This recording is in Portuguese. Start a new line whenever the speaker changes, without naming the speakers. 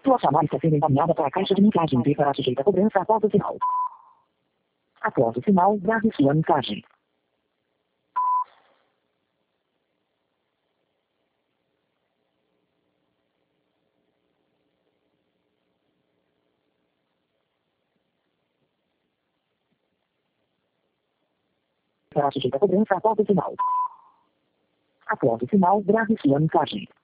Sua chamada está sendo encaminhada para a caixa de mensagens e será sujeita a cobrança após o sinal. Após o sinal, grave sua mensagem. Será sujeita a cobrança após o sinal. Após o sinal, grave sua mensagem.